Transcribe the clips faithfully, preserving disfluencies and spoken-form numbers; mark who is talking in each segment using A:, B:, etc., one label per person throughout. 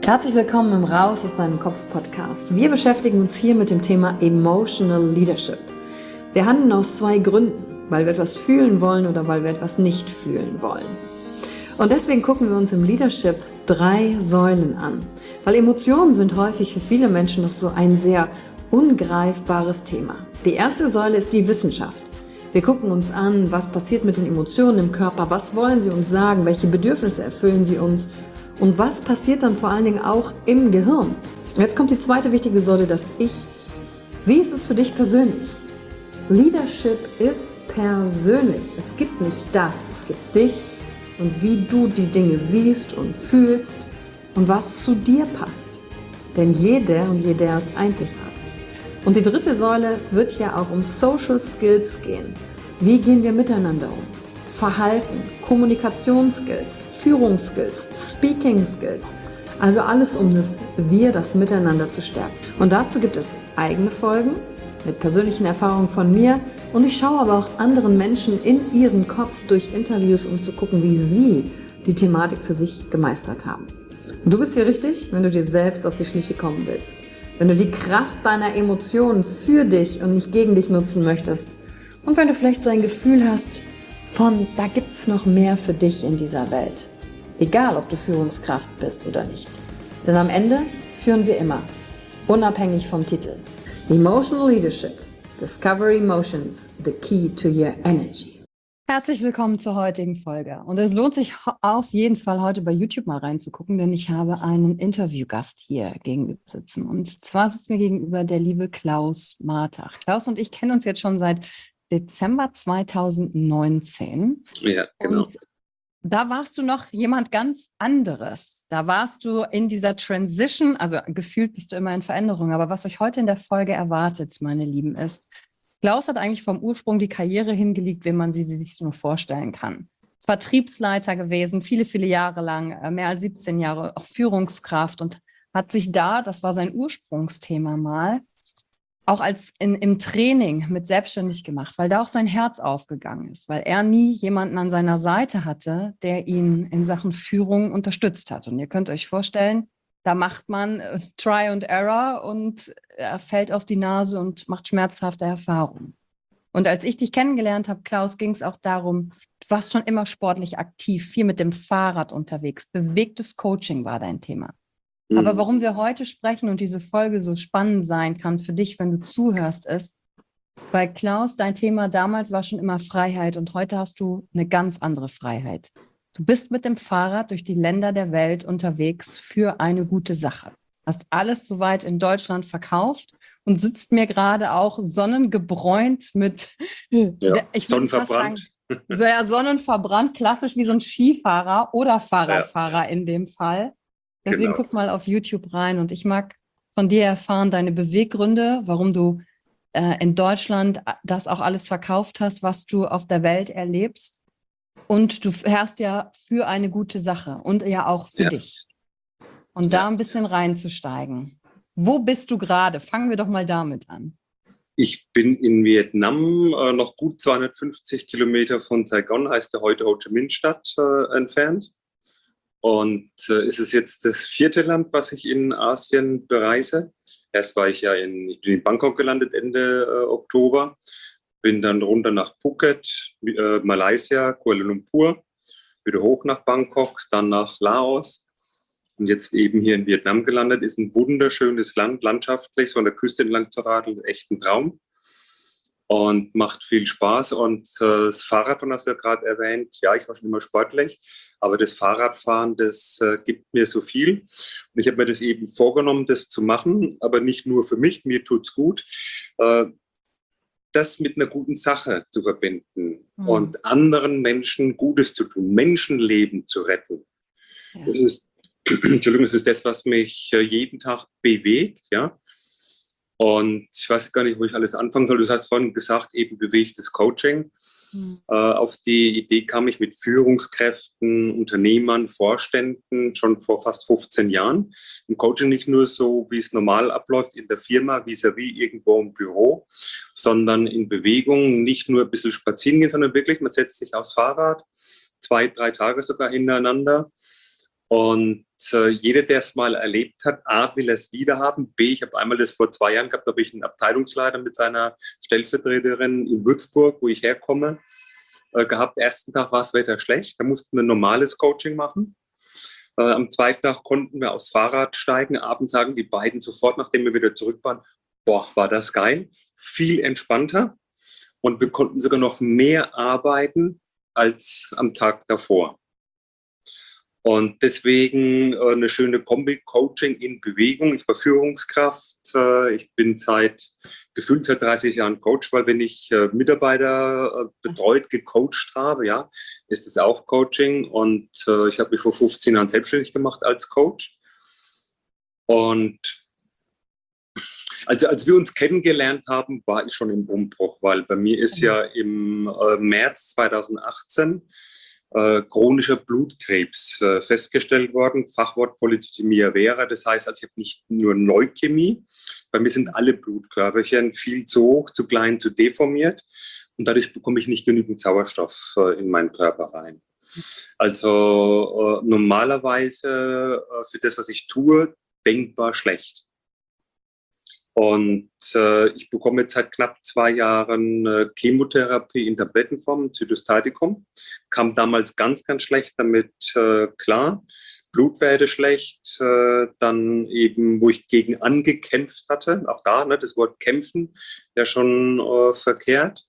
A: Herzlich willkommen im Raus aus deinem Kopf Podcast. Wir beschäftigen uns hier mit dem Thema Emotional Leadership. Wir handeln aus zwei Gründen, weil wir etwas fühlen wollen oder weil wir etwas nicht fühlen wollen. Und deswegen gucken wir uns im Leadership drei Säulen an, weil Emotionen sind häufig für viele Menschen noch so ein sehr ungreifbares Thema. Die erste Säule ist die Wissenschaft. Wir gucken uns an, was passiert mit den Emotionen im Körper, was wollen sie uns sagen, welche Bedürfnisse erfüllen sie uns und was passiert dann vor allen Dingen auch im Gehirn. Und jetzt kommt die zweite wichtige Säule, das Ich. Wie ist es für dich persönlich? Leadership ist persönlich. Es gibt nicht das, es gibt dich und wie du die Dinge siehst und fühlst und was zu dir passt. Denn jeder und jeder ist einzigartig. Und die dritte Säule, es wird ja auch um Social Skills gehen. Wie gehen wir miteinander um? Verhalten, Kommunikationsskills, Führungsskills, Speaking Skills. Also alles um das Wir, das Miteinander zu stärken. Und dazu gibt es eigene Folgen mit persönlichen Erfahrungen von mir. Und ich schaue aber auch anderen Menschen in ihren Kopf durch Interviews, um zu gucken, wie sie die Thematik für sich gemeistert haben. Und du bist hier richtig, wenn du dir selbst auf die Schliche kommen willst. Wenn du die Kraft deiner Emotionen für dich und nicht gegen dich nutzen möchtest. Und wenn du vielleicht so ein Gefühl hast, von da gibt's noch mehr für dich in dieser Welt. Egal, ob du Führungskraft bist oder nicht. Denn am Ende führen wir immer, unabhängig vom Titel. Emotional Leadership. Discover Emotions, the key to your energy. Herzlich willkommen zur heutigen Folge. Und es lohnt sich auf jeden Fall, heute bei YouTube mal reinzugucken, denn ich habe einen Interviewgast hier gegenüber sitzen. Und zwar sitzt mir gegenüber der liebe Klaus Martach. Klaus und ich kennen uns jetzt schon seit Dezember zweitausendneunzehn.
B: Ja, genau.
A: Und da warst du noch jemand ganz anderes. Da warst du in dieser Transition, also gefühlt bist du immer in Veränderung. Aber was euch heute in der Folge erwartet, meine Lieben, ist, Klaus hat eigentlich vom Ursprung die Karriere hingelegt, wie man sie, sie sich nur vorstellen kann. Vertriebsleiter gewesen, viele, viele Jahre lang, mehr als siebzehn Jahre, auch Führungskraft und hat sich da, das war sein Ursprungsthema mal, auch als in, im Training mit selbstständig gemacht, weil da auch sein Herz aufgegangen ist, weil er nie jemanden an seiner Seite hatte, der ihn in Sachen Führung unterstützt hat. Und ihr könnt euch vorstellen, da macht man äh, Try and Error und er fällt auf die Nase und macht schmerzhafte Erfahrungen. Und als ich dich kennengelernt habe, Klaus, ging es auch darum, du warst schon immer sportlich aktiv, viel mit dem Fahrrad unterwegs. Bewegtes Coaching war dein Thema. Aber warum wir heute sprechen und diese Folge so spannend sein kann für dich, wenn du zuhörst, ist, weil Klaus, dein Thema damals war schon immer Freiheit und heute hast du eine ganz andere Freiheit. Du bist mit dem Fahrrad durch die Länder der Welt unterwegs für eine gute Sache. Hast alles soweit in Deutschland verkauft und sitzt mir gerade auch sonnengebräunt mit,
B: ja,
A: ich
B: sonnenverbrannt.
A: Sagen, so ja, sonnenverbrannt, klassisch wie so ein Skifahrer oder Fahrradfahrer ja. in dem Fall. Deswegen genau. Guck mal auf YouTube rein und ich mag von dir erfahren, deine Beweggründe, warum du äh, in Deutschland das auch alles verkauft hast, was du auf der Welt erlebst. Und du fährst ja für eine gute Sache und ja auch für ja. dich. Und ja. da ein bisschen reinzusteigen. Wo bist du gerade? Fangen wir doch mal damit an.
B: Ich bin in Vietnam, äh, noch gut zweihundertfünfzig Kilometer von Saigon, heißt der heute Ho Chi Minh Stadt, äh, entfernt. Und äh, ist es jetzt das vierte Land, was ich in Asien bereise. Erst war ich ja in, ich bin in Bangkok gelandet Ende äh, Oktober, bin dann runter nach Phuket, äh, Malaysia, Kuala Lumpur, wieder hoch nach Bangkok, dann nach Laos und jetzt eben hier in Vietnam gelandet. Ist ein wunderschönes Land, landschaftlich, so an der Küste entlang zu radeln, echt ein Traum. Und macht viel Spaß. Und äh, das Fahrradfahren hast du ja gerade erwähnt. Ja, ich war schon immer sportlich, aber das Fahrradfahren, das äh, gibt mir so viel. Und ich habe mir das eben vorgenommen, das zu machen, aber nicht nur für mich, mir tut's gut, äh, das mit einer guten Sache zu verbinden mhm. und anderen Menschen Gutes zu tun, Menschenleben zu retten. Ja. Das ist, Entschuldigung, das ist das, was mich äh, jeden Tag bewegt, ja. Und ich weiß gar nicht, wo ich alles anfangen soll. Du hast vorhin gesagt, eben bewegtes Coaching. Mhm. Äh, auf die Idee kam ich mit Führungskräften, Unternehmern, Vorständen schon vor fast fünfzehn Jahren. Im Coaching nicht nur so, wie es normal abläuft in der Firma, vis-à-vis irgendwo im Büro, sondern in Bewegung, nicht nur ein bisschen spazieren gehen, sondern wirklich, man setzt sich aufs Fahrrad, zwei, drei Tage sogar hintereinander und äh, jeder, der es mal erlebt hat, A, will er es wieder haben, B, ich habe einmal das vor zwei Jahren gehabt, da habe ich einen Abteilungsleiter mit seiner Stellvertreterin in Würzburg, wo ich herkomme, äh, gehabt. Ersten Tag war das Wetter schlecht, da mussten wir ein normales Coaching machen. Äh, am zweiten Tag konnten wir aufs Fahrrad steigen, abends sagen die beiden sofort, nachdem wir wieder zurück waren, boah, war das geil, viel entspannter und wir konnten sogar noch mehr arbeiten als am Tag davor. Und deswegen äh, eine schöne Kombi, Coaching in Bewegung. Ich war Führungskraft. Äh, ich bin seit gefühlt seit dreißig Jahren Coach, weil wenn ich äh, Mitarbeiter äh, betreut, gecoacht habe, ja, ist es auch Coaching. Und äh, ich habe mich vor fünfzehn Jahren selbstständig gemacht als Coach. Und also als wir uns kennengelernt haben, war ich schon im Umbruch, weil bei mir ist ja im äh, März zweitausendachtzehn Äh, chronischer Blutkrebs äh, festgestellt worden, Fachwort Polycythemia vera. Das heißt, also ich habe nicht nur Leukämie, bei mir sind alle Blutkörperchen viel zu hoch, zu klein, zu deformiert und dadurch bekomme ich nicht genügend Sauerstoff äh, in meinen Körper rein. Also äh, normalerweise äh, für das, was ich tue, denkbar schlecht. Und äh, ich bekomme jetzt seit knapp zwei Jahren äh, Chemotherapie in Tablettenform, Zytostatikum. Kam damals ganz, ganz schlecht damit äh, klar. Blutwerte schlecht, äh, dann eben, wo ich gegen angekämpft hatte, auch da, ne, das Wort kämpfen, ja schon äh, verkehrt.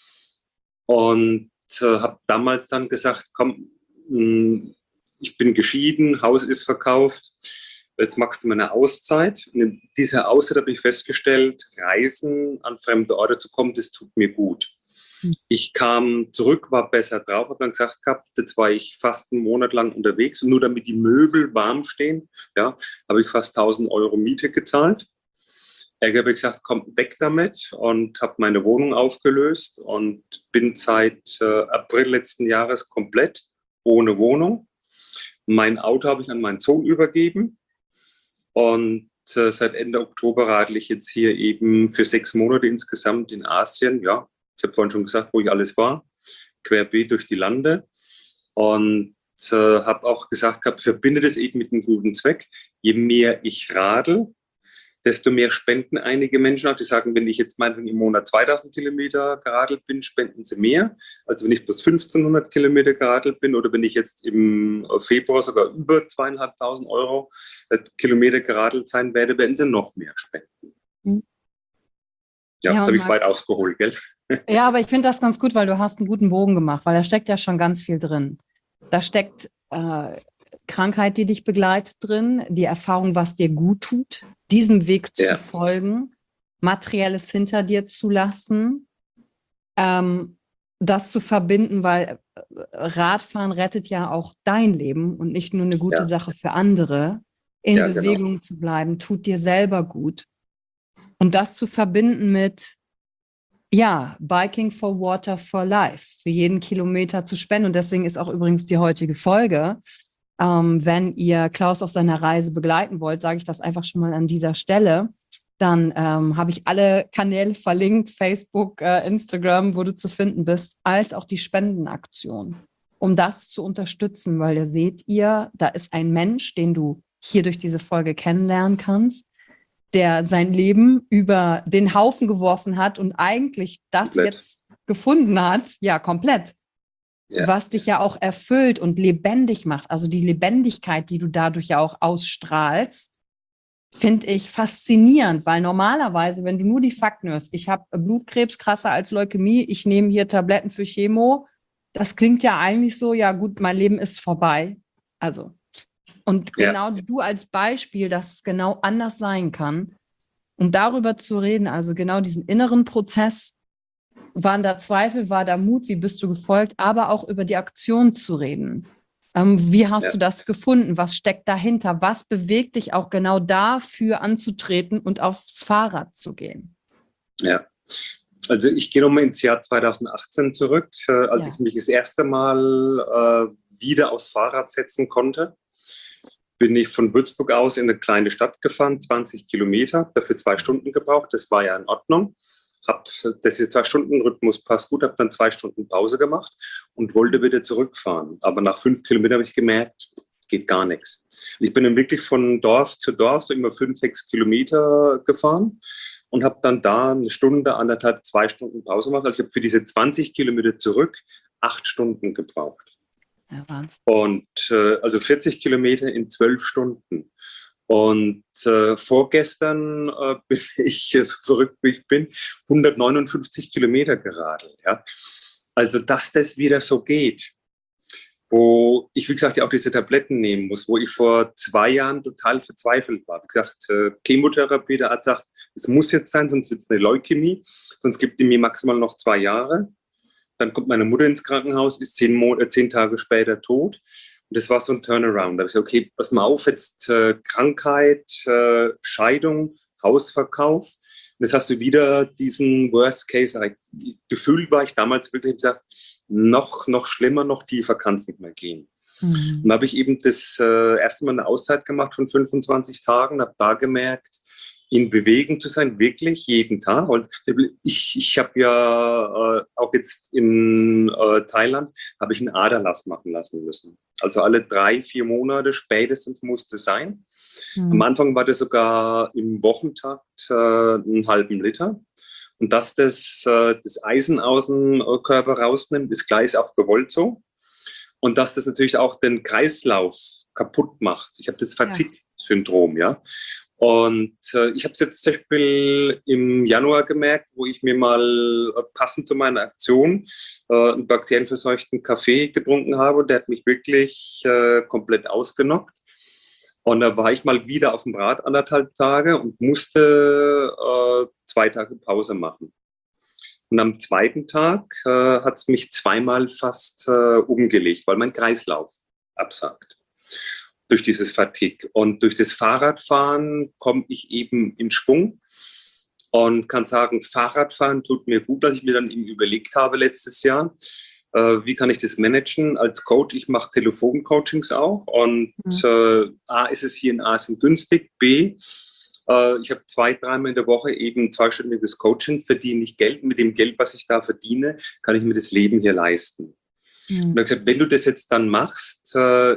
B: Und äh, habe damals dann gesagt, komm, mh, ich bin geschieden, Haus ist verkauft. Jetzt machst du mal eine Auszeit. Und in dieser Auszeit habe ich festgestellt, Reisen an fremde Orte zu kommen, das tut mir gut. Ich kam zurück, war besser drauf, habe dann gesagt gehabt, jetzt war ich fast einen Monat lang unterwegs und nur damit die Möbel warm stehen, ja, habe ich fast tausend Euro Miete gezahlt. Ich habe gesagt, komm, weg damit und habe meine Wohnung aufgelöst und bin seit äh, April letzten Jahres komplett ohne Wohnung. Mein Auto habe ich an meinen Sohn übergeben. Und äh, seit Ende Oktober radle ich jetzt hier eben für sechs Monate insgesamt in Asien. Ja, ich habe vorhin schon gesagt, wo ich alles war, querbeet durch die Lande. Und äh, habe auch gesagt, ich verbinde das eben mit einem guten Zweck. Je mehr ich radel, desto mehr spenden einige Menschen auch. Die sagen, wenn ich jetzt meinetwegen im Monat zweitausend Kilometer geradelt bin, spenden sie mehr, als wenn ich bis fünfzehnhundert Kilometer geradelt bin oder wenn ich jetzt im Februar sogar über zweieinhalbtausend Euro Kilometer geradelt sein werde, werden sie noch mehr spenden. Mhm. Ja, ja, das habe ich weit ausgeholt, gell?
C: Ja, aber ich finde das ganz gut, weil du hast einen guten Bogen gemacht, weil da steckt ja schon ganz viel drin. Da steckt äh, Krankheit, die dich begleitet drin, die Erfahrung, was dir gut tut, diesem Weg zu ja. folgen, Materielles hinter dir zu lassen, ähm, das zu verbinden, weil Radfahren rettet ja auch dein Leben und nicht nur eine gute ja. Sache für andere. In ja, Bewegung genau. zu bleiben, tut dir selber gut. Und das zu verbinden mit, ja, Biking for Water for Life, für jeden Kilometer zu spenden. Und deswegen ist auch übrigens die heutige Folge, Ähm, wenn ihr Klaus auf seiner Reise begleiten wollt, sage ich das einfach schon mal an dieser Stelle, dann ähm, habe ich alle Kanäle verlinkt, Facebook, äh, Instagram, wo du zu finden bist, als auch die Spendenaktion, um das zu unterstützen, weil ihr seht ihr, da ist ein Mensch, den du hier durch diese Folge kennenlernen kannst, der sein Leben über den Haufen geworfen hat und eigentlich das komplett. jetzt gefunden hat, ja, komplett. Ja. Was dich ja auch erfüllt und lebendig macht. Also die Lebendigkeit, die du dadurch ja auch ausstrahlst, finde ich faszinierend, weil normalerweise, wenn du nur die Fakten hörst, ich habe Blutkrebs krasser als Leukämie, ich nehme hier Tabletten für Chemo, das klingt ja eigentlich so, ja gut, mein Leben ist vorbei. Also, und ja. genau du als Beispiel, dass es genau anders sein kann, um darüber zu reden, also genau diesen inneren Prozess, waren da Zweifel, war da Mut, wie bist du gefolgt, aber auch über die Aktion zu reden. Ähm, wie hast ja. du das gefunden? Was steckt dahinter? Was bewegt dich auch genau dafür anzutreten und aufs Fahrrad zu gehen?
B: Ja, also ich gehe nochmal ins Jahr zweitausendachtzehn zurück, äh, als ja. ich mich das erste Mal äh, wieder aufs Fahrrad setzen konnte. Bin ich von Würzburg aus in eine kleine Stadt gefahren, zwanzig Kilometer, dafür zwei Stunden gebraucht. Das war ja in Ordnung. Habe das Zwei-Stunden-Rhythmus passt gut, habe dann zwei Stunden Pause gemacht und wollte wieder zurückfahren. Aber nach fünf Kilometern habe ich gemerkt, geht gar nichts. Ich bin dann wirklich von Dorf zu Dorf so immer fünf, sechs Kilometer gefahren und habe dann da eine Stunde, anderthalb, zwei Stunden Pause gemacht. Also ich habe für diese zwanzig Kilometer zurück acht Stunden gebraucht.
C: Ja, Wahnsinn.
B: Und äh, also vierzig Kilometer in zwölf Stunden. Und äh, vorgestern äh, bin ich, so verrückt wie ich bin, hundertneunundfünfzig Kilometer geradelt. Ja? Also, dass das wieder so geht, wo ich, wie gesagt, ja auch diese Tabletten nehmen muss, wo ich vor zwei Jahren total verzweifelt war. Wie gesagt, äh, Chemotherapie, der Arzt sagt, es muss jetzt sein, sonst wird es eine Leukämie, sonst gibt die mir maximal noch zwei Jahre. Dann kommt meine Mutter ins Krankenhaus, ist zehn, Monate, zehn Tage später tot. Und das war so ein Turnaround. Da habe ich gesagt, okay, pass mal auf, jetzt äh, Krankheit, äh, Scheidung, Hausverkauf. Und jetzt hast du wieder diesen Worst Case. Gefühlt war ich damals wirklich gesagt, noch, noch schlimmer, noch tiefer kann es nicht mehr gehen. Mhm. Und da habe ich eben das äh, erste Mal eine Auszeit gemacht von fünfundzwanzig Tagen, habe da gemerkt, in Bewegung zu sein, wirklich jeden Tag. Und ich, ich habe ja äh, auch jetzt in äh, Thailand, habe ich einen Aderlass machen lassen müssen. Also alle drei, vier Monate spätestens musste sein. Mhm. Am Anfang war das sogar im Wochentakt äh, einen halben Liter. Und dass das äh, das Eisen aus dem Körper rausnimmt, ist gleich auch gewollt so. Und dass das natürlich auch den Kreislauf kaputt macht. Ich habe das Fatigue-Syndrom, ja. Und äh, ich habe es jetzt zum Beispiel im Januar gemerkt, wo ich mir mal äh, passend zu meiner Aktion äh, einen bakterienverseuchten Kaffee getrunken habe. Der hat mich wirklich äh, komplett ausgenockt. Und da war ich mal wieder auf dem Rad anderthalb Tage und musste äh, zwei Tage Pause machen. Und am zweiten Tag äh, hat es mich zweimal fast äh, umgelegt, weil mein Kreislauf absagt. Durch dieses Fatigue. Und durch das Fahrradfahren komme ich eben in Schwung und kann sagen, Fahrradfahren tut mir gut, dass ich mir dann eben überlegt habe letztes Jahr, äh, wie kann ich das managen als Coach. Ich mache Telefoncoachings auch und mhm. äh, A, ist es hier in Asien günstig, B, äh, ich habe zwei, dreimal in der Woche eben zweistündiges Coaching, verdiene ich Geld. Mit dem Geld, was ich da verdiene, kann ich mir das Leben hier leisten. Mhm. Und ich habe gesagt, wenn du das jetzt dann machst, äh,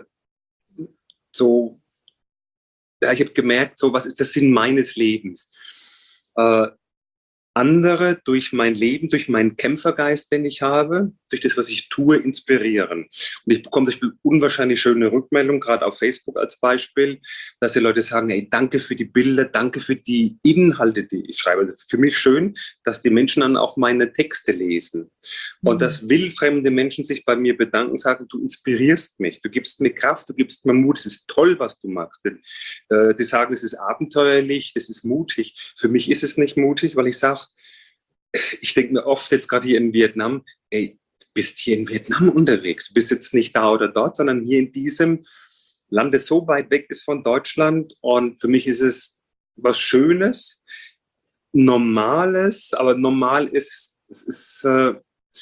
B: so, ja, ich habe gemerkt, so, was ist der Sinn meines Lebens? Äh, andere durch mein Leben, durch meinen Kämpfergeist, den ich habe, durch das, was ich tue, inspirieren. Und ich bekomme zum Beispiel unwahrscheinlich schöne Rückmeldungen, gerade auf Facebook als Beispiel, dass die Leute sagen, ey, danke für die Bilder, danke für die Inhalte, die ich schreibe. Also für mich schön, dass die Menschen dann auch meine Texte lesen. Mhm. Und dass wildfremde Menschen sich bei mir bedanken, sagen, du inspirierst mich, du gibst mir Kraft, du gibst mir Mut, es ist toll, was du machst. Äh, die sagen, es ist abenteuerlich, das ist mutig. Für mich ist es nicht mutig, weil ich sage, ich denke mir oft jetzt gerade hier in Vietnam, ey, du bist hier in Vietnam unterwegs. Du bist jetzt nicht da oder dort, sondern hier in diesem Land, das so weit weg ist von Deutschland. Und für mich ist es was Schönes, Normales, aber normal ist, es ist, äh,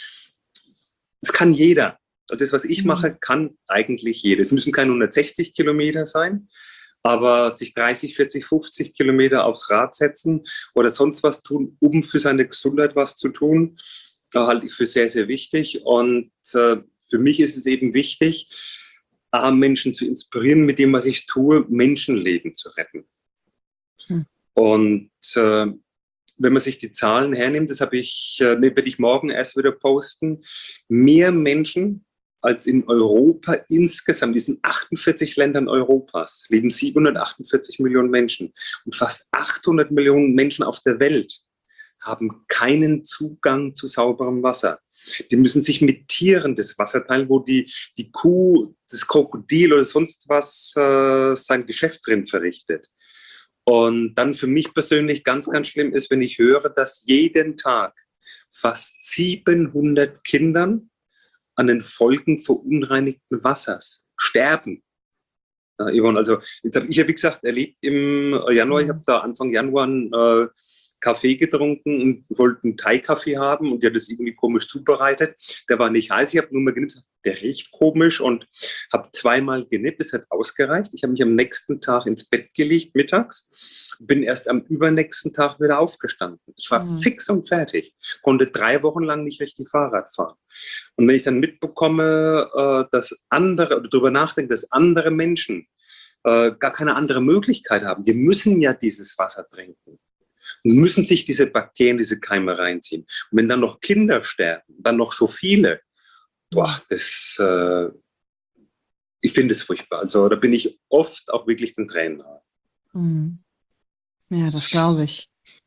B: es kann jeder. Das, was ich mache, kann eigentlich jeder. Es müssen keine hundertsechzig Kilometer sein. Aber sich dreißig, vierzig, fünfzig Kilometer aufs Rad setzen oder sonst was tun, um für seine Gesundheit was zu tun, halte ich für sehr, sehr wichtig. Und äh, für mich ist es eben wichtig, A, Menschen zu inspirieren, mit dem, was ich tue, Menschenleben zu retten. Hm. Und äh, wenn man sich die Zahlen hernimmt, das habe ich, äh, werde ich morgen erst wieder posten, mehr Menschen als in Europa insgesamt, diesen achtundvierzig Ländern Europas, leben siebenhundertachtundvierzig Millionen Menschen. Und fast achthundert Millionen Menschen auf der Welt haben keinen Zugang zu sauberem Wasser. Die müssen sich mit Tieren das Wasser teilen, wo die, die Kuh, das Krokodil oder sonst was äh, sein Geschäft drin verrichtet. Und dann für mich persönlich ganz, ganz schlimm ist, wenn ich höre, dass jeden Tag fast siebenhundert Kindern an den Folgen verunreinigten Wassers sterben. Äh, Yvonne, also jetzt habe ich ja, wie gesagt, erlebt im Januar, ich habe da Anfang Januar einen äh, Kaffee getrunken und wollte einen Thai-Kaffee haben und die hat das irgendwie komisch zubereitet. Der war nicht heiß, ich habe nur mal genippt, der riecht komisch und habe zweimal genippt, es hat ausgereicht. Ich habe mich am nächsten Tag ins Bett gelegt, mittags, bin erst am übernächsten Tag wieder aufgestanden. Ich war mhm. fix und fertig, konnte drei Wochen lang nicht richtig Fahrrad fahren. Und wenn ich dann mitbekomme, dass andere, oder darüber nachdenke, dass andere Menschen gar keine andere Möglichkeit haben, die müssen ja dieses Wasser trinken. Und müssen sich diese Bakterien, diese Keime reinziehen. Und wenn dann noch Kinder sterben, dann noch so viele, boah, das, äh, ich finde es furchtbar. Also da bin ich oft auch wirklich den Tränen nahe.
C: Mhm. Ja, das glaube ich.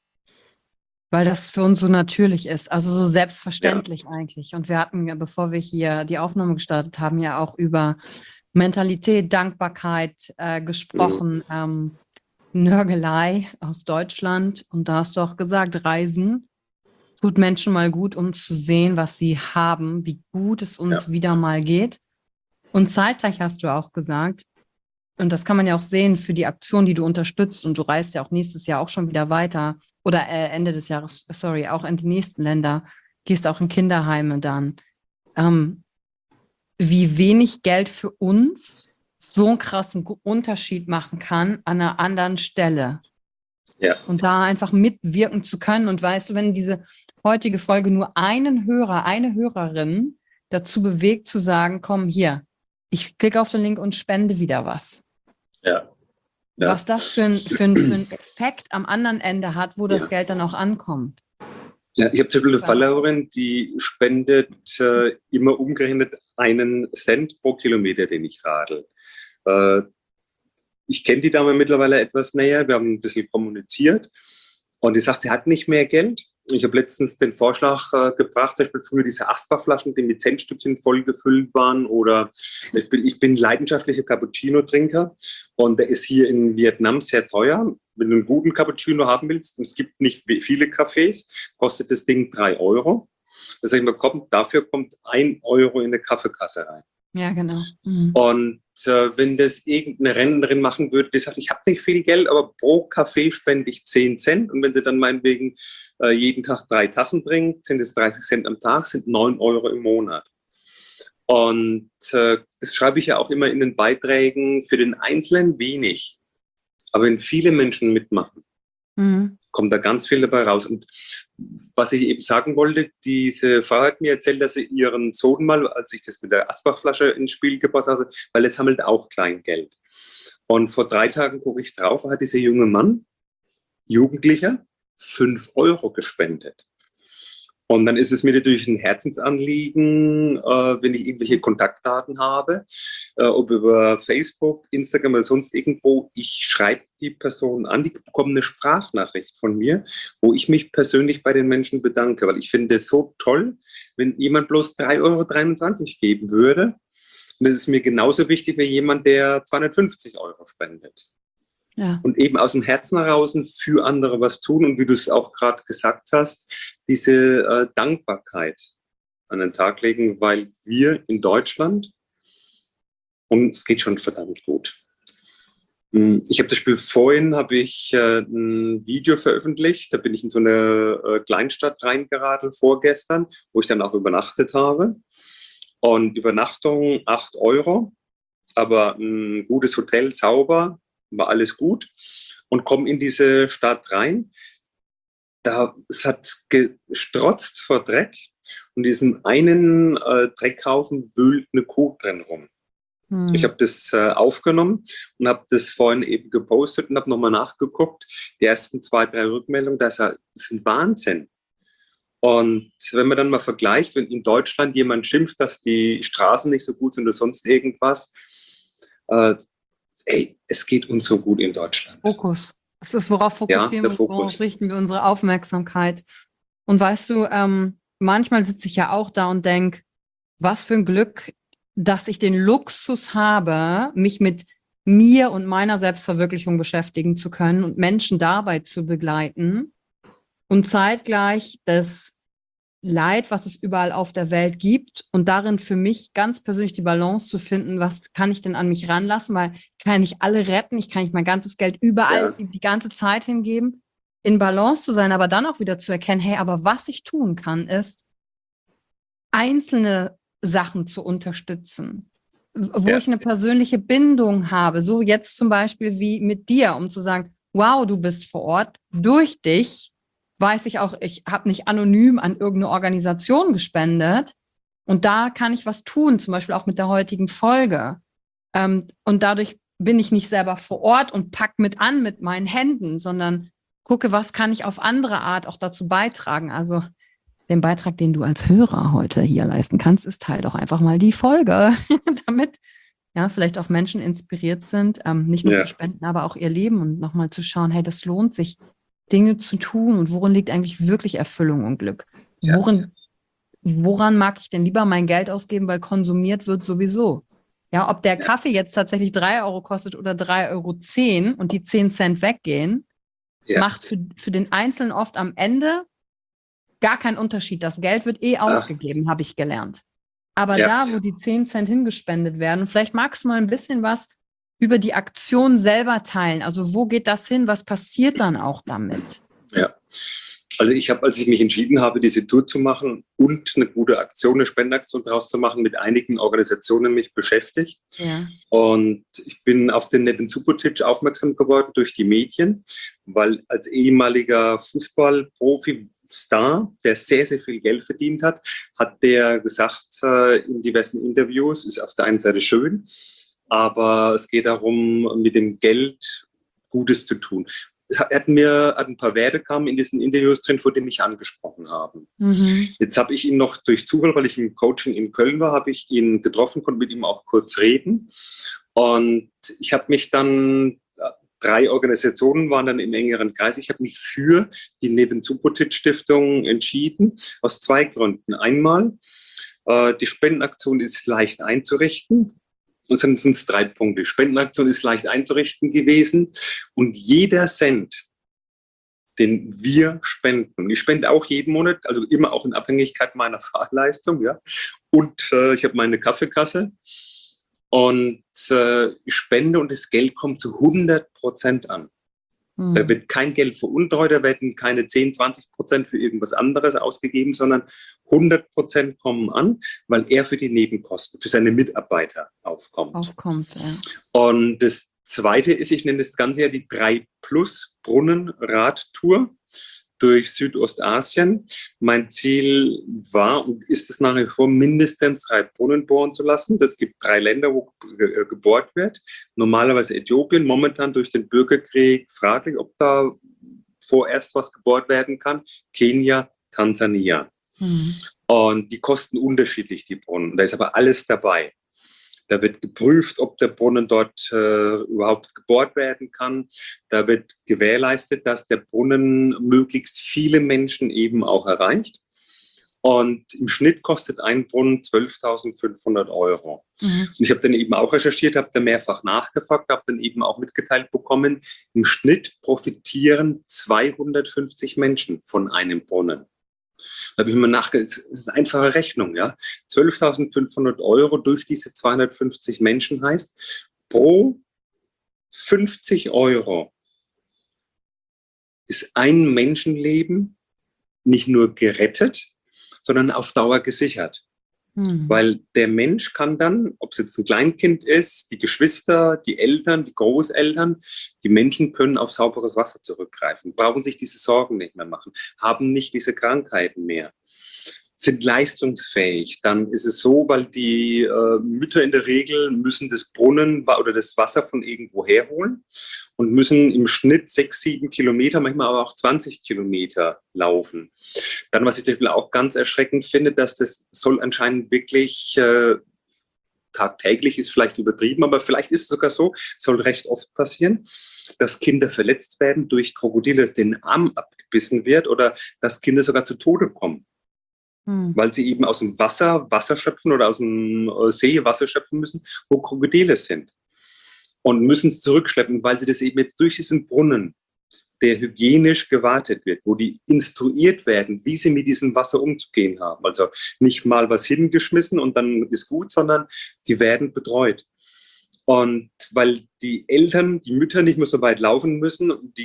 C: Weil das für uns so natürlich ist, also so selbstverständlich ja. eigentlich. Und wir hatten, bevor wir hier die Aufnahme gestartet haben, ja auch über Mentalität, Dankbarkeit äh, gesprochen, mhm. ähm, Nörgelei aus Deutschland. Und da hast du auch gesagt, Reisen tut Menschen mal gut, um zu sehen, was sie haben, wie gut es uns ja. wieder mal geht. Und zeitgleich hast du auch gesagt, und das kann man ja auch sehen für die Aktion, die du unterstützt, und du reist ja auch nächstes Jahr auch schon wieder weiter, oder äh, Ende des Jahres, sorry, auch in die nächsten Länder, gehst auch in Kinderheime dann. Ähm, wie wenig Geld für uns so einen krassen Unterschied machen kann an einer anderen Stelle.
B: Ja.
C: Und da einfach mitwirken zu können. Und weißt du, wenn diese heutige Folge nur einen Hörer, eine Hörerin dazu bewegt zu sagen, komm hier, ich klicke auf den Link und spende wieder was.
B: Ja. Ja.
C: Was das für ein, für, ein, für ein Effekt am anderen Ende hat, wo das
B: ja.
C: Geld dann auch ankommt.
B: Ja, ich habe zum Beispiel eine Followerin, die spendet äh, immer umgerechnet einen Cent pro Kilometer, den ich radel. Äh, ich kenne die Dame mittlerweile etwas näher, wir haben ein bisschen kommuniziert und die sagt, sie hat nicht mehr Geld. Ich habe letztens den Vorschlag äh, gebracht, zum Beispiel früher diese Asbach-Flaschen, die mit Centstückchen voll gefüllt waren, oder ich bin, ich bin leidenschaftlicher Cappuccino-Trinker und der ist hier in Vietnam sehr teuer. Wenn du einen guten Cappuccino haben willst, und es gibt nicht viele Cafés, kostet das Ding drei Euro. Da sage ich mal, komm, dafür kommt ein Euro in eine Kaffeekasse rein.
C: Ja, genau. Mhm.
B: Und äh, wenn das irgendeine Rentnerin machen würde, die sagt, ich habe nicht viel Geld, aber pro Kaffee spende ich zehn Cent. Und wenn sie dann meinetwegen äh, jeden Tag drei Tassen bringt, sind es dreißig Cent am Tag, sind neun Euro im Monat. Und äh, das schreibe ich ja auch immer in den Beiträgen, für den Einzelnen wenig. Aber wenn viele Menschen mitmachen, mhm. kommt da ganz viel dabei raus. Und was ich eben sagen wollte, diese Frau hat mir erzählt, dass sie ihren Sohn mal, als ich das mit der Asbach-Flasche ins Spiel gebracht hatte, weil er sammelt auch Kleingeld. Und vor drei Tagen gucke ich drauf, hat dieser junge Mann, Jugendlicher, fünf Euro gespendet. Und dann ist es mir natürlich ein Herzensanliegen, äh, wenn ich irgendwelche Kontaktdaten habe, äh, ob über Facebook, Instagram oder sonst irgendwo, ich schreibe die Person an, die bekommen eine Sprachnachricht von mir, wo ich mich persönlich bei den Menschen bedanke, weil ich finde es so toll, wenn jemand bloß drei Euro dreiundzwanzig geben würde. Und das ist mir genauso wichtig wie jemand, der zweihundertfünfzig Euro spendet. Ja. Und eben aus dem Herzen heraus für andere was tun und wie du es auch gerade gesagt hast, diese äh, Dankbarkeit an den Tag legen, weil wir in Deutschland, und es geht schon verdammt gut. Ich habe das Spiel vorhin, habe ich äh, ein Video veröffentlicht, da bin ich in so eine äh, Kleinstadt reingeradelt vorgestern, wo ich dann auch übernachtet habe. Und Übernachtung acht Euro, aber ein gutes Hotel, sauber, war alles gut, und komme in diese Stadt rein. Da, es hat gestrotzt vor Dreck und in diesem einen äh, Dreckhaufen wühlt eine Kuh drin rum. Hm. Ich habe das äh, aufgenommen und habe das vorhin eben gepostet und habe nochmal nachgeguckt. Die ersten zwei, drei Rückmeldungen, das ist ein Wahnsinn. Und wenn man dann mal vergleicht, wenn in Deutschland jemand schimpft, dass die Straßen nicht so gut sind oder sonst irgendwas, äh, ey, es geht uns so gut in Deutschland.
C: Fokus. Das ist, worauf fokussieren
B: ja,
C: wir uns, worauf richten wir unsere Aufmerksamkeit. Und weißt du, ähm, manchmal sitze ich ja auch da und denke, was für ein Glück, dass ich den Luxus habe, mich mit mir und meiner Selbstverwirklichung beschäftigen zu können und Menschen dabei zu begleiten und zeitgleich das Leid, was es überall auf der Welt gibt, und darin für mich ganz persönlich die Balance zu finden, was kann ich denn an mich ranlassen, weil ich kann nicht alle retten, ich kann nicht mein ganzes Geld überall ja. die ganze Zeit hingeben. in Balance zu sein, aber dann auch wieder zu erkennen, hey, aber was ich tun kann, ist, einzelne Sachen zu unterstützen, wo
B: Ja.
C: ich eine persönliche Bindung habe, so jetzt zum Beispiel wie mit dir, um zu sagen, wow, du bist vor Ort, durch dich weiß ich auch, ich habe nicht anonym an irgendeine Organisation gespendet und da kann ich was tun, zum Beispiel auch mit der heutigen Folge. Ähm, und dadurch bin ich nicht selber vor Ort und pack mit an mit meinen Händen, sondern gucke, was kann ich auf andere Art auch dazu beitragen. Also den Beitrag, den du als Hörer heute hier leisten kannst, ist teil doch einfach mal die Folge, damit ja vielleicht auch Menschen inspiriert sind, ähm, nicht nur
B: Ja.
C: zu spenden, aber auch ihr Leben und nochmal zu schauen, hey, das lohnt sich, Dinge zu tun und worin liegt eigentlich wirklich Erfüllung und Glück?
B: Ja.
C: Worin, woran mag ich denn lieber mein Geld ausgeben, weil konsumiert wird sowieso? Ja, ob der Kaffee jetzt tatsächlich drei Euro kostet oder drei Euro zehn und die zehn Cent weggehen,
B: Ja.
C: macht für, für den Einzelnen oft am Ende gar keinen Unterschied. Das Geld wird eh ausgegeben, habe ich gelernt. Aber
B: Ja.
C: da, wo die zehn Cent hingespendet werden, vielleicht magst du mal ein bisschen was über die Aktion selber teilen. Also wo geht das hin? Was passiert dann auch damit?
B: Ja. Also ich habe, als ich mich entschieden habe, diese Tour zu machen und eine gute Aktion, eine Spendenaktion daraus zu machen, mit einigen Organisationen mich beschäftigt.
C: Ja.
B: Und ich bin auf den Neven Subotic aufmerksam geworden durch die Medien, weil als ehemaliger Fußballprofi Star, der sehr, sehr viel Geld verdient hat, hat der gesagt äh, in diversen Interviews, ist auf der einen Seite schön, aber es geht darum, mit dem Geld Gutes zu tun. Er hat mir hat ein paar Werte kamen in diesen Interviews drin, vor denen mich angesprochen haben.
C: Mhm.
B: Jetzt habe ich ihn noch durch Zufall, weil ich im Coaching in Köln war, habe ich ihn getroffen, konnte mit ihm auch kurz reden. Und ich habe mich dann, drei Organisationen waren dann im engeren Kreis, ich habe mich für die Neven Subotic Stiftung entschieden, aus zwei Gründen. Einmal, äh, die Spendenaktion ist leicht einzurichten. Und dann sind es drei Punkte. Die Spendenaktion ist leicht einzurichten gewesen und jeder Cent, den wir spenden, und ich spende auch jeden Monat, also immer auch in Abhängigkeit meiner Fahrleistung, ja, und äh, ich habe meine Kaffeekasse und äh, ich spende und das Geld kommt zu hundert Prozent an.
C: Mhm.
B: Da wird kein Geld veruntreut, da werden keine zehn, zwanzig Prozent für irgendwas anderes ausgegeben, sondern hundert Prozent kommen an, weil er für die Nebenkosten, für seine Mitarbeiter aufkommt.
C: Aufkommt, ja.
B: Und das Zweite ist, ich nenne das Ganze ja die drei Plus Brunnen Radtour durch Südostasien. Mein Ziel war und ist es nach wie vor, mindestens drei Brunnen bohren zu lassen. Es gibt drei Länder, wo ge gebohrt wird. Normalerweise Äthiopien, momentan durch den Bürgerkrieg fraglich, ob da vorerst was gebohrt werden kann. Kenia, Tansania.
C: Mhm.
B: Und die kosten unterschiedlich, die Brunnen. Da ist aber alles dabei. Da wird geprüft, ob der Brunnen dort äh, überhaupt gebohrt werden kann. Da wird gewährleistet, dass der Brunnen möglichst viele Menschen eben auch erreicht. Und im Schnitt kostet ein Brunnen zwölftausendfünfhundert Euro.
C: Mhm.
B: Und ich habe dann eben auch recherchiert, habe da mehrfach nachgefragt, habe dann eben auch mitgeteilt bekommen, im Schnitt profitieren zweihundertfünfzig Menschen von einem Brunnen. Da habe ich mir nachgedacht, das ist eine einfache Rechnung, ja. zwölftausendfünfhundert Euro durch diese zweihundertfünfzig Menschen heißt, pro fünfzig Euro ist ein Menschenleben nicht nur gerettet, sondern auf Dauer gesichert.
C: Mhm.
B: Weil der Mensch kann dann, ob es jetzt ein Kleinkind ist, die Geschwister, die Eltern, die Großeltern, die Menschen können auf sauberes Wasser zurückgreifen, brauchen sich diese Sorgen nicht mehr machen, haben nicht diese Krankheiten mehr, sind leistungsfähig. Dann ist es so, weil die äh, Mütter in der Regel müssen das Brunnen oder das Wasser von irgendwo herholen und müssen im Schnitt sechs, sieben Kilometer, manchmal aber auch zwanzig Kilometer laufen. Dann, was ich zum Beispiel auch ganz erschreckend finde, dass das soll anscheinend wirklich äh, tagtäglich ist vielleicht übertrieben, aber vielleicht ist es sogar so, soll recht oft passieren, dass Kinder verletzt werden durch Krokodile, dass denen Arm abgebissen wird oder dass Kinder sogar zu Tode kommen.
C: Mhm.
B: Weil sie eben aus dem Wasser Wasser schöpfen oder aus dem See Wasser schöpfen müssen, wo Krokodile sind. Und müssen es zurückschleppen, weil sie das eben jetzt durch diesen Brunnen, der hygienisch gewartet wird, wo die instruiert werden, wie sie mit diesem Wasser umzugehen haben. Also nicht mal was hingeschmissen und dann ist gut, sondern die werden betreut. Und weil die Eltern, die Mütter nicht mehr so weit laufen müssen, die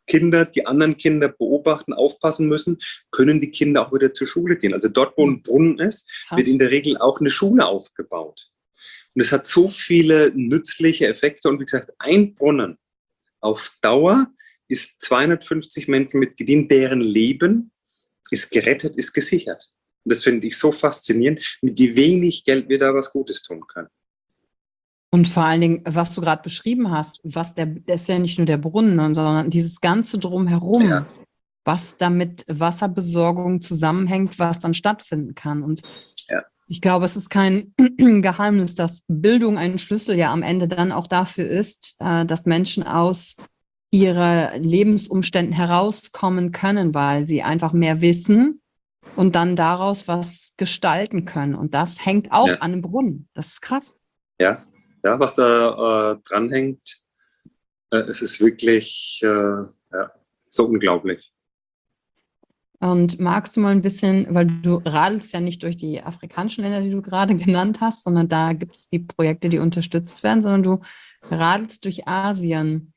B: Kinder die anderen Kinder beobachten, aufpassen müssen, können die Kinder auch wieder zur Schule gehen. Also dort, wo ein Brunnen ist, wird in der Regel auch eine Schule aufgebaut. Und es hat so viele nützliche Effekte. Und wie gesagt, ein Brunnen auf Dauer ist zweihundertfünfzig Menschen mitgedient, deren Leben ist gerettet, ist gesichert. Und das finde ich so faszinierend, mit wie wenig Geld wir da was Gutes tun können.
C: Und vor allen Dingen, was du gerade beschrieben hast, was der, das ist ja nicht nur der Brunnen, sondern dieses ganze Drumherum,
B: Ja.
C: was damit Wasserbesorgung zusammenhängt, was dann stattfinden kann. Und
B: Ja.
C: ich glaube, es ist kein Geheimnis, dass Bildung ein Schlüssel ja am Ende dann auch dafür ist, äh, dass Menschen aus ihren Lebensumständen herauskommen können, weil sie einfach mehr wissen und dann daraus was gestalten können. Und das hängt auch
B: Ja.
C: an einem Brunnen. Das ist krass.
B: Ja, ja, was da äh, dranhängt, äh, es ist wirklich äh, ja, so unglaublich.
C: Und magst du mal ein bisschen, weil du radelst ja nicht durch die afrikanischen Länder, die du gerade genannt hast, sondern da gibt es die Projekte, die unterstützt werden, sondern du radelst durch Asien.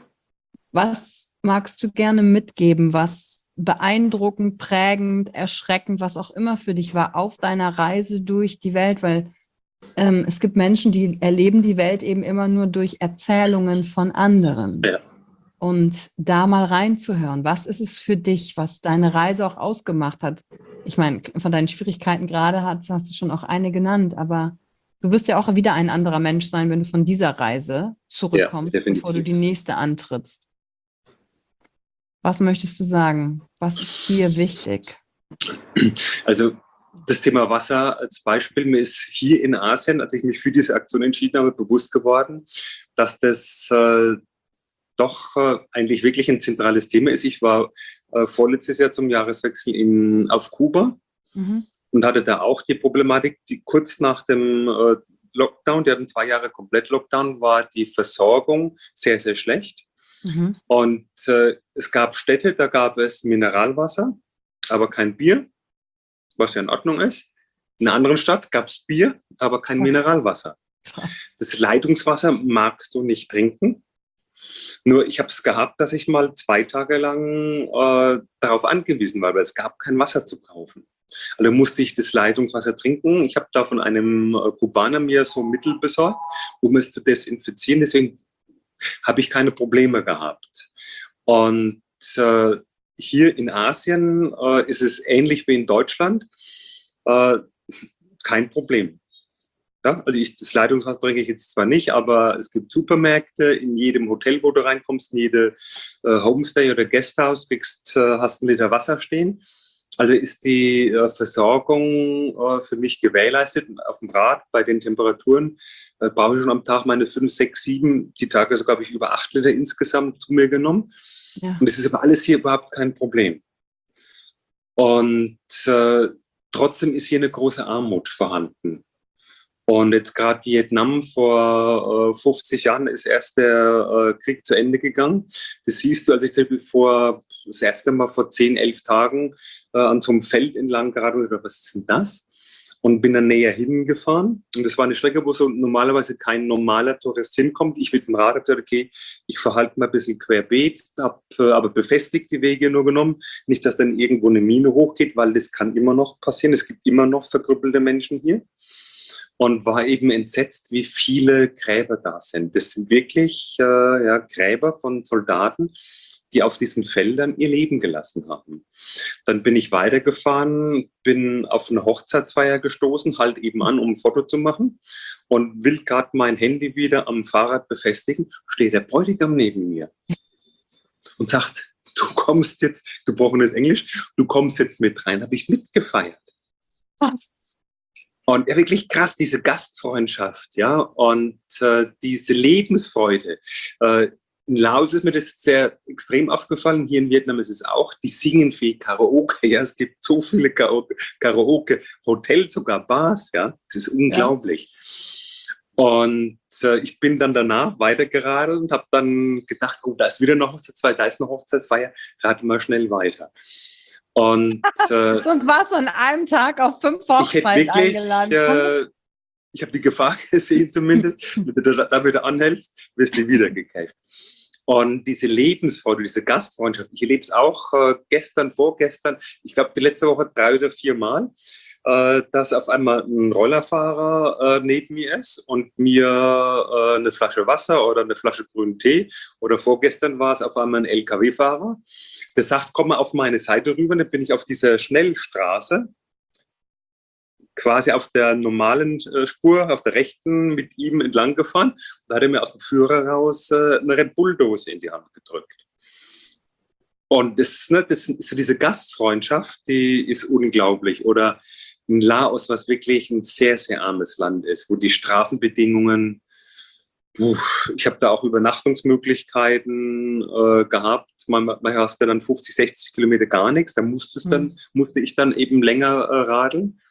C: Was magst du gerne mitgeben, was beeindruckend, prägend, erschreckend, was auch immer für dich war auf deiner Reise durch die Welt? Weil ähm, es gibt Menschen, die erleben die Welt eben immer nur durch Erzählungen von anderen.
B: Ja.
C: Und da mal reinzuhören, was ist es für dich, was deine Reise auch ausgemacht hat? Ich meine, von deinen Schwierigkeiten gerade hast, hast du schon auch eine genannt, aber du wirst ja auch wieder ein anderer Mensch sein, wenn du von dieser Reise zurückkommst,
B: Ja, definitiv.
C: bevor du die nächste antrittst. Was möchtest du sagen? Was ist dir wichtig?
B: Also das Thema Wasser als Beispiel, mir ist hier in Asien, als ich mich für diese Aktion entschieden habe, bewusst geworden, dass das äh, doch äh, eigentlich wirklich ein zentrales Thema ist. Ich war äh, vorletztes Jahr zum Jahreswechsel in, auf Kuba
C: Mhm.
B: und hatte da auch die Problematik, die kurz nach dem äh, Lockdown, die hatten zwei Jahre komplett Lockdown, war die Versorgung sehr, sehr schlecht.
C: Mhm.
B: Und äh, es gab Städte, da gab es Mineralwasser, aber kein Bier, was ja in Ordnung ist. In einer anderen Stadt gab es Bier, aber kein Mineralwasser. Das Leitungswasser magst du nicht trinken. Nur ich habe es gehabt, dass ich mal zwei Tage lang äh, darauf angewiesen war, weil es gab kein Wasser zu kaufen. Also musste ich das Leitungswasser trinken. Ich habe da von einem äh, Kubaner mir so Mittel besorgt, um es zu desinfizieren. Deswegen habe ich keine Probleme gehabt. Und äh, hier in Asien äh, ist es ähnlich wie in Deutschland. Äh, kein Problem. Ja, also ich, das Leitungswasser trinke ich jetzt zwar nicht, aber es gibt Supermärkte in jedem Hotel, wo du reinkommst, in jede äh, Homestay oder Guesthouse kriegst, äh, hast einen Liter Wasser stehen. Also ist die äh, Versorgung äh, für mich gewährleistet. Und auf dem Rad bei den Temperaturen äh, brauche ich schon am Tag meine fünf, sechs, sieben, die Tage sogar habe ich über acht Liter insgesamt zu mir genommen.
C: Ja.
B: Und es ist aber alles hier überhaupt kein Problem. Und äh, trotzdem ist hier eine große Armut vorhanden. Und jetzt gerade Vietnam, vor äh, fünfzig Jahren ist erst der äh, Krieg zu Ende gegangen. Das siehst du, als ich zum Beispiel vor, das erste Mal vor zehn, elf Tagen äh, an so einem Feld entlang gerade, oder was ist denn das? Und bin dann näher hingefahren. Und das war eine Strecke, wo so normalerweise kein normaler Tourist hinkommt. Ich mit dem Rad habe gesagt, okay, ich verhalte mal ein bisschen querbeet, habe äh, aber befestigt die Wege nur genommen. Nicht, dass dann irgendwo eine Mine hochgeht, weil das kann immer noch passieren. Es gibt immer noch verkrüppelte Menschen hier. Und war eben entsetzt, wie viele Gräber da sind. Das sind wirklich äh, ja, Gräber von Soldaten, die auf diesen Feldern ihr Leben gelassen haben. Dann bin ich weitergefahren, bin auf eine Hochzeitsfeier gestoßen, halt eben an, um ein Foto zu machen und will gerade mein Handy wieder am Fahrrad befestigen, steht der Bräutigam neben mir und sagt, du kommst jetzt, gebrochenes Englisch, du kommst jetzt mit rein, habe ich mitgefeiert.
C: Was?
B: Und ja, wirklich krass, diese Gastfreundschaft, ja, und äh, diese Lebensfreude. Äh, in Laos ist mir das sehr extrem aufgefallen. Hier in Vietnam ist es auch. Die singen viel Karaoke, ja. Es gibt so viele Karaoke, Hotels, sogar Bars, ja. Es ist unglaublich. Ja. Und äh, ich bin dann danach weitergeradelt und habe dann gedacht, oh, da ist wieder eine Hochzeitsfeier, da ist eine Hochzeitsfeier, rate mal schnell weiter. Und äh,
C: sonst warst du an einem Tag auf fünf Hochzeiten eingeladen.
B: Äh, ich habe die Gefahr gesehen zumindest, wenn du da wieder anhältst, wirst du wieder gecasht. Und diese Lebensfreude, diese Gastfreundschaft, ich erlebe es auch äh, gestern, vorgestern, ich glaube die letzte Woche drei oder vier Mal, äh, dass auf einmal ein Rollerfahrer äh, neben mir ist und mir äh, eine Flasche Wasser oder eine Flasche grünen Tee, oder vorgestern war es auf einmal ein L K W-Fahrer, der sagt, komm mal auf meine Seite rüber. Dann bin ich auf dieser Schnellstraße, quasi auf der normalen äh, Spur, auf der rechten, mit ihm entlang gefahren. Da hat er mir aus dem Führer raus äh, eine Red Bull-Dose in die Hand gedrückt. Und das, ne, das ist so diese Gastfreundschaft, die ist unglaublich. Oder in Laos, was wirklich ein sehr, sehr armes Land ist, wo die Straßenbedingungen, uff, ich habe da auch Übernachtungsmöglichkeiten äh, gehabt. Manchmal hast du dann fünfzig, sechzig Kilometer gar nichts. Da musste, es dann, mhm. musste ich dann eben länger äh, radeln.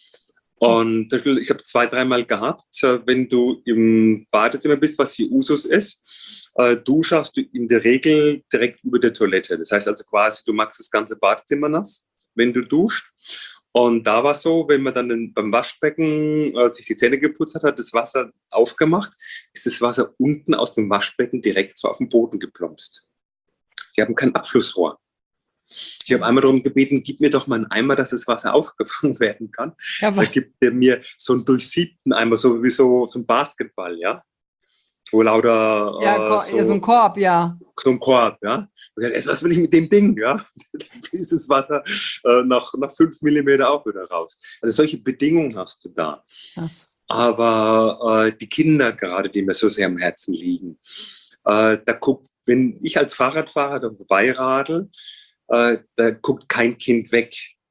B: Und ich habe zwei, dreimal gehabt, wenn du im Badezimmer bist, was hier Usus ist, äh, duschst du in der Regel direkt über der Toilette. Das heißt also quasi, du machst das ganze Badezimmer nass, wenn du duschst. Und da war es so, wenn man dann beim Waschbecken äh, sich die Zähne geputzt hat, hat das Wasser aufgemacht, ist das Wasser unten aus dem Waschbecken direkt so auf den Boden geplumpst. Die haben kein Abflussrohr. Ich habe einmal darum gebeten, gib mir doch mal einen Eimer, dass das Wasser aufgefangen werden kann. Ja, da gibt er mir so einen durchsiebten Eimer, so wie so, so ein Basketball, ja. Wo lauter...
C: Ja,
B: äh, so,
C: so ein Korb, ja.
B: So ein Korb, ja. Und ich, was will ich mit dem Ding, ja? Dann fließt das Wasser äh, nach, nach fünf Millimeter auch wieder raus. Also solche Bedingungen hast du da. Ach. Aber äh, die Kinder gerade, die mir so sehr am Herzen liegen, äh, da guckt, wenn ich als Fahrradfahrer da vorbeiradel, Äh, da guckt kein Kind weg.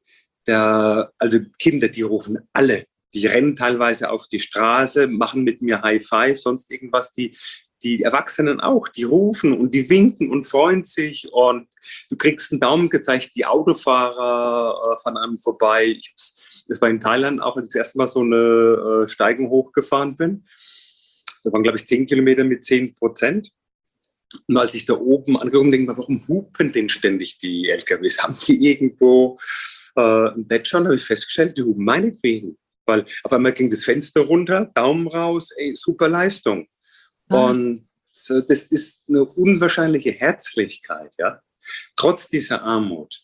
B: Der, also Kinder, die rufen alle. Die rennen teilweise auf die Straße, machen mit mir High Five, sonst irgendwas. Die, die Erwachsenen auch, die rufen und die winken und freuen sich. Und du kriegst einen Daumen gezeigt. Die Autofahrer äh, fahren einem vorbei. Ich hab's, das war in Thailand auch, als ich das erste Mal so eine äh, Steigung hochgefahren bin. Da waren, glaube ich, zehn Kilometer mit zehn Prozent. Und als ich da oben angekommen bin, denke ich mir, warum hupen denn ständig die L K Ws? Haben die irgendwo äh, ein Bett schon? Habe ich festgestellt, die hupen meinetwegen. Weil auf einmal ging das Fenster runter, Daumen raus, ey, super Leistung. Ah. Und äh, das ist eine unwahrscheinliche Herzlichkeit, ja, trotz dieser Armut.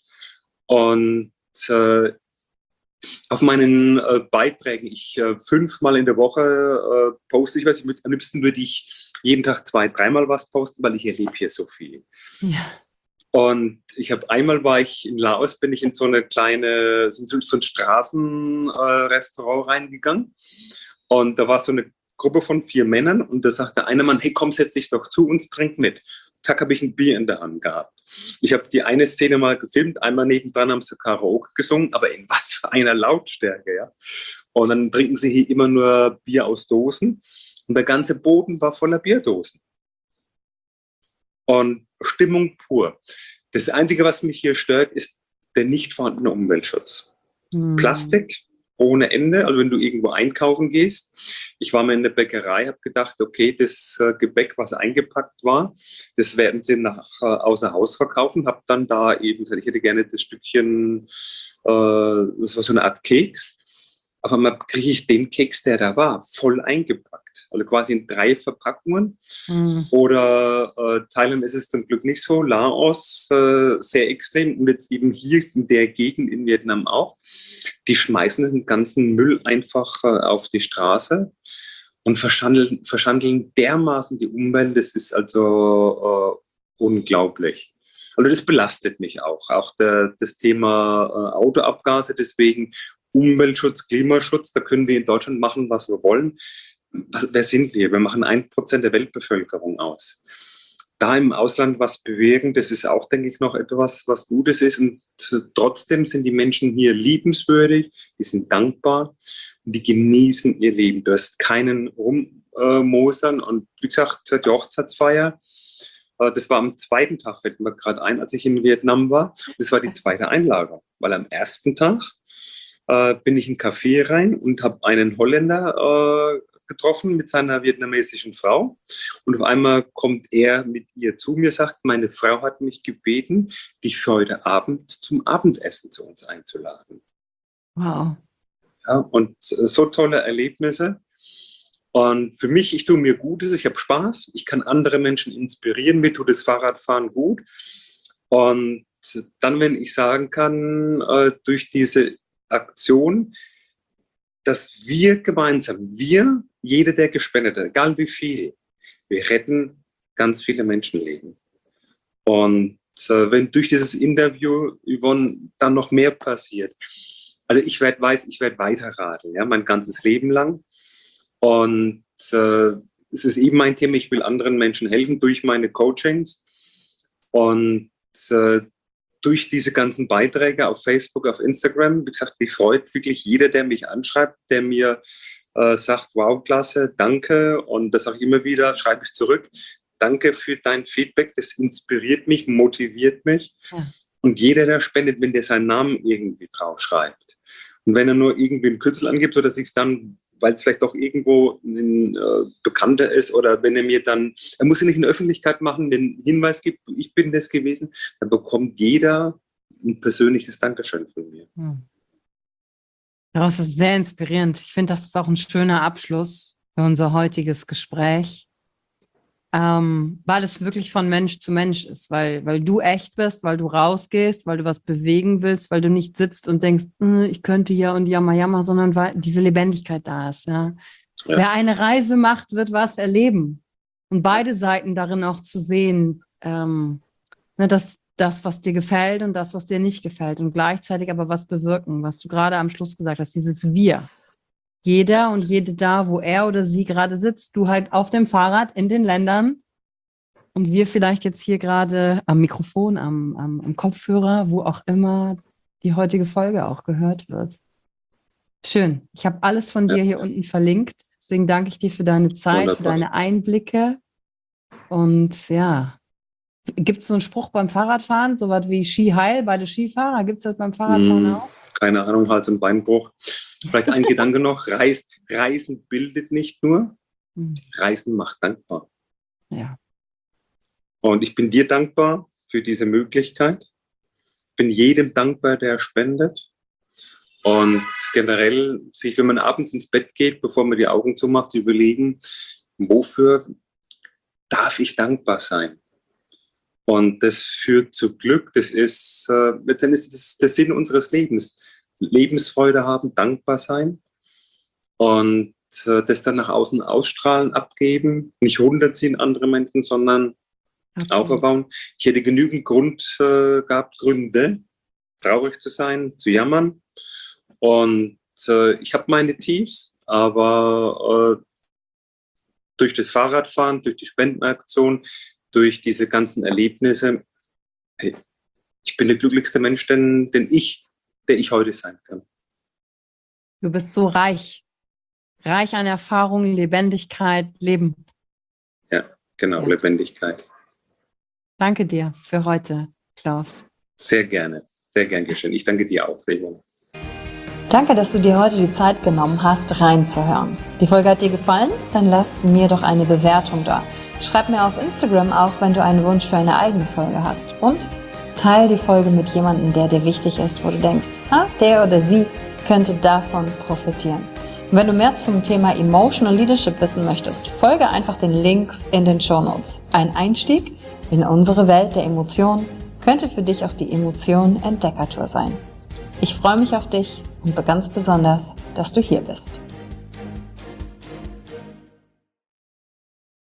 B: Und äh, auf meinen äh, Beiträgen, ich äh, fünfmal in der Woche äh, poste ich was. Ich würd, am liebsten würde ich jeden Tag zwei, dreimal was posten, weil ich erlebe hier so viel. Ja. Und ich habe einmal war ich in Laos, bin ich in so eine kleine, so, so ein Straßenrestaurant äh, reingegangen. Und da war so eine Gruppe von vier Männern und da sagte einer Mann, hey komm, setz dich doch zu uns, trink mit. Zack, habe ich ein Bier in der Hand gehabt. Ich habe die eine Szene mal gefilmt, einmal nebendran haben sie Karaoke gesungen, aber in was für einer Lautstärke, ja. Und dann trinken sie hier immer nur Bier aus Dosen und der ganze Boden war voller Bierdosen. Und Stimmung pur. Das Einzige, was mich hier stört, ist der nicht vorhandene Umweltschutz. Hm. Plastik ohne Ende, also wenn du irgendwo einkaufen gehst. Ich war mal in der Bäckerei, habe gedacht, okay, das äh, Gebäck, was eingepackt war, das werden sie nach äh, außer Haus verkaufen. Habe dann da eben gesagt, ich hätte gerne das Stückchen, äh, das war so eine Art Keks. Auf einmal kriege ich den Keks, der da war, voll eingepackt. Also quasi in drei Verpackungen. Mhm. Oder äh, Thailand ist es zum Glück nicht so, Laos äh, sehr extrem und jetzt eben hier in der Gegend in Vietnam auch. Die schmeißen den ganzen Müll einfach äh, auf die Straße und verschandeln, verschandeln dermaßen die Umwelt. Das ist also äh, unglaublich. Also das belastet mich auch. Auch der, das Thema äh, Autoabgase, deswegen Umweltschutz, Klimaschutz, da können wir in Deutschland machen, was wir wollen. Was, wer sind wir? Wir machen ein Prozent der Weltbevölkerung aus. Da im Ausland was bewegen, das ist auch, denke ich, noch etwas, was Gutes ist. Und trotzdem sind die Menschen hier liebenswürdig, die sind dankbar und die genießen ihr Leben. Du hast keinen Rummosern. Und wie gesagt, die Hochzeitsfeier, das war am zweiten Tag, fällt mir gerade ein, als ich in Vietnam war. Das war die zweite Einladung, weil am ersten Tag äh, bin ich in ein Café rein und habe einen Holländer äh, getroffen mit seiner vietnamesischen Frau. Und auf einmal kommt er mit ihr zu mir, sagt, meine Frau hat mich gebeten, dich für heute Abend zum Abendessen zu uns einzuladen.
C: Wow.
B: Ja, und so tolle Erlebnisse. Und für mich, ich tue mir Gutes, ich habe Spaß, ich kann andere Menschen inspirieren, mir tut das Fahrradfahren gut. Und dann, wenn ich sagen kann, äh, durch diese Aktion, dass wir gemeinsam, wir, jeder, der gespendet hat, egal wie viel, wir retten ganz viele Menschenleben. Und äh, wenn durch dieses Interview, Yvonne, dann noch mehr passiert, also ich werd, weiß, ich werde weiter radeln, ja, mein ganzes Leben lang. Und äh, es ist eben mein Thema, ich will anderen Menschen helfen durch meine Coachings. Und äh, durch diese ganzen Beiträge auf Facebook, auf Instagram, wie gesagt, mich freut wirklich jeder, der mich anschreibt, der mir äh, sagt, wow, klasse, danke. Und das auch immer wieder, schreibe ich zurück, danke für dein Feedback, das inspiriert mich, motiviert mich. Ja. Und jeder, der spendet, wenn der seinen Namen irgendwie draufschreibt. Und wenn er nur irgendwie einen Kürzel angibt oder sich dann, weil es vielleicht doch irgendwo ein äh, Bekannter ist oder wenn er mir dann, er muss ja nicht in der Öffentlichkeit machen, den Hinweis gibt, ich bin das gewesen, dann bekommt jeder ein persönliches Dankeschön von mir.
C: Hm. Das ist sehr inspirierend. Ich finde, das ist auch ein schöner Abschluss für unser heutiges Gespräch, ähm, weil es wirklich von Mensch zu Mensch ist, weil, weil du echt bist, weil du rausgehst, weil du was bewegen willst, weil du nicht sitzt und denkst, äh, ich könnte ja und jammer, jammer, sondern weil diese Lebendigkeit da ist. Ja? Ja. Wer eine Reise macht, wird was erleben. Und beide Seiten darin auch zu sehen, ähm, ne, dass das, was dir gefällt und das, was dir nicht gefällt und gleichzeitig aber was bewirken, was du gerade am Schluss gesagt hast, dieses Wir. Jeder und jede da, wo er oder sie gerade sitzt, du halt auf dem Fahrrad in den Ländern und wir vielleicht jetzt hier gerade am Mikrofon, am, am, am Kopfhörer, wo auch immer die heutige Folge auch gehört wird. Schön. Ich habe alles von dir hier unten verlinkt. Deswegen danke ich dir für deine Zeit, Wunderbar. Für deine Einblicke. Und ja, gibt es so einen Spruch beim Fahrradfahren, so was wie Ski heil bei den Skifahrer? Gibt es das beim Fahrradfahren hm, auch?
B: Keine Ahnung, Hals- und Beinbruch. Vielleicht ein Gedanke noch, Reis, Reisen bildet nicht nur, hm. Reisen macht dankbar.
C: Ja.
B: Und ich bin dir dankbar für diese Möglichkeit. Ich bin jedem dankbar, der spendet. Und generell sich, wenn man abends ins Bett geht, bevor man die Augen zumacht, zu überlegen, wofür darf ich dankbar sein? Und das führt zu Glück. Das ist äh, letztendlich das, der Sinn unseres Lebens. Lebensfreude haben, dankbar sein und äh, das dann nach außen ausstrahlen, abgeben, nicht runterziehen andere Menschen, sondern okay. auferbauen. Ich hätte genügend Grund äh, gehabt, Gründe, traurig zu sein, zu jammern. Und äh, ich habe meine Tiefs, aber äh, durch das Fahrradfahren, durch die Spendenaktion, durch diese ganzen Erlebnisse, hey, ich bin der glücklichste Mensch, den, den ich der ich heute sein kann.
C: Du bist so reich. Reich an Erfahrungen, Lebendigkeit, Leben.
B: Ja, genau, ja. Lebendigkeit.
C: Danke dir für heute, Klaus.
B: Sehr gerne, sehr gern geschehen. Ich danke dir auch, Yvonne.
A: Danke, dass du dir heute die Zeit genommen hast, reinzuhören. Die Folge hat dir gefallen? Dann lass mir doch eine Bewertung da. Schreib mir auf Instagram auch, wenn du einen Wunsch für eine eigene Folge hast. Und teil die Folge mit jemandem, der dir wichtig ist, wo du denkst, ah, der oder sie könnte davon profitieren. Und wenn du mehr zum Thema Emotional Leadership wissen möchtest, folge einfach den Links in den Shownotes. Ein Einstieg in unsere Welt der Emotionen könnte für dich auch die Emotionen Entdeckertour sein. Ich freue mich auf dich und ganz besonders, dass du hier bist.